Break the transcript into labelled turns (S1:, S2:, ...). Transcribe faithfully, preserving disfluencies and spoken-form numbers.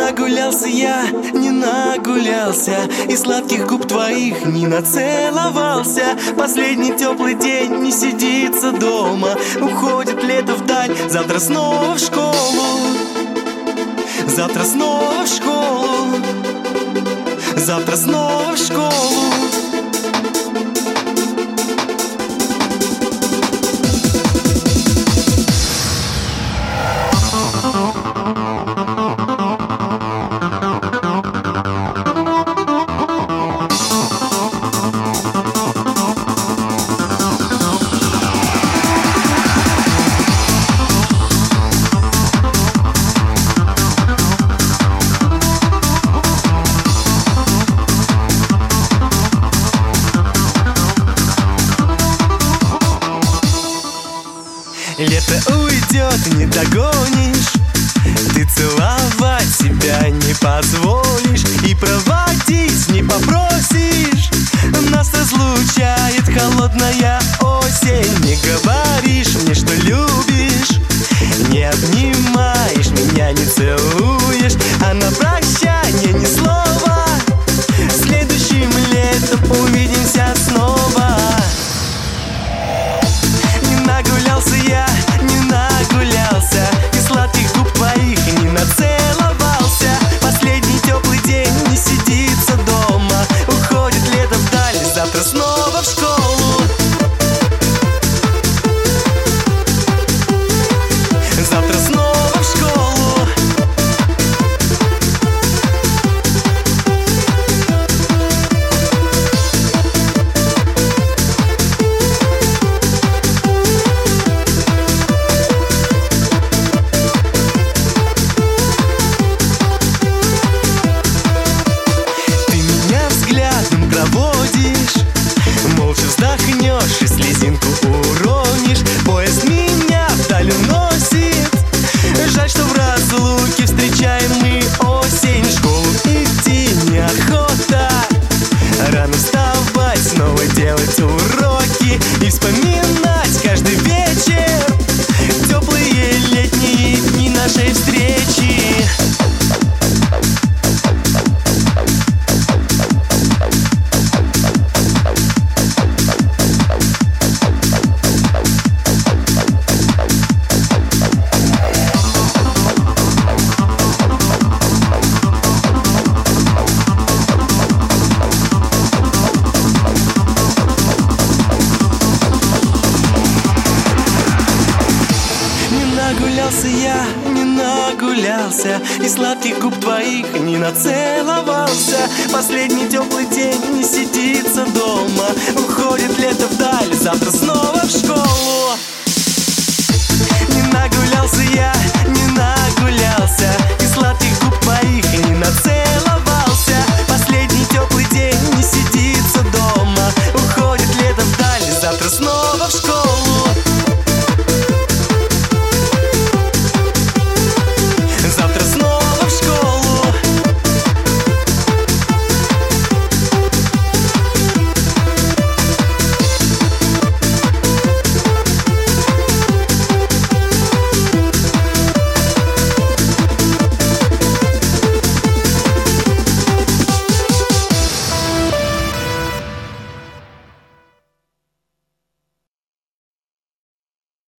S1: нагулялся я, не нагулялся, и сладких губ твоих не нацеловался. Последний теплый день, не сидится дома, уходит лето вдаль, завтра снова в школу. Завтра снова в школу. Завтра снова в школу. Лето уйдет, не догонишь, ты целовать себя не позволишь и проводить не попросишь. Нас разлучает холодная осень. Не говоришь мне, что любишь, не обнимаешь меня, не целуешь, а на прощание ни слова. Следующим летом увидимся снова. Не нагулялся я, не нагулялся, и сладких губ твоих не нацеловался. Последний теплый день, не сидится дома, уходит лето вдаль, завтра снова в школу. Завтра снова в школу. Проводишь, молча вздохнешь и слезинку уронишь. Поезд меня вдаль уносит, жаль, что в разлуке встречаем мы осень. В школу идти неохота, рано вставать, снова делать уроки и вспоминать каждый вечер теплые летние дни нашей встречи. Нагулялся я, не нагулялся, и сладких губ твоих не нацеловался. Последний теплый день, не сидится дома, уходит лето вдаль, завтра снова в школу.